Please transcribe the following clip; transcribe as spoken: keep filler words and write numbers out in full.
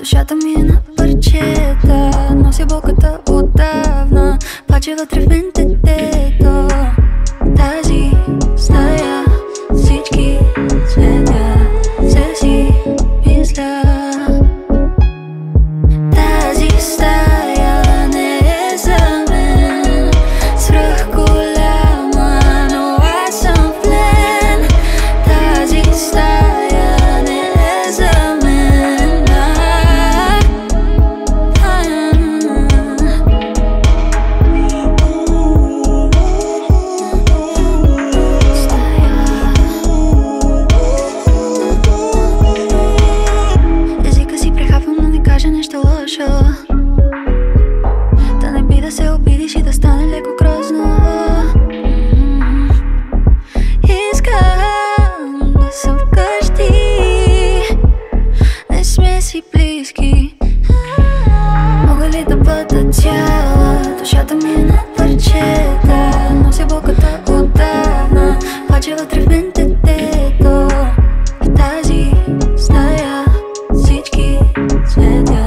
Душата ми е на парчета, нося болката отдавна, плаче вътре в мен детето. Тази стая, всички цветя, се си мисля. Тази стая не е за мен, свръх голяма, но аз съм в плен. Тази стая не е за мен. Езика си прехапвам, но не кажа нещо лошо, да не би да се обидиш и да стане леко грозно. Искам да съм вкъщи, не сме си близки. Мога ли да бъда цяла? Душата ми е на парчета, нося болката отдавна, плаче вътре в мен детето. В тази стая всички цветя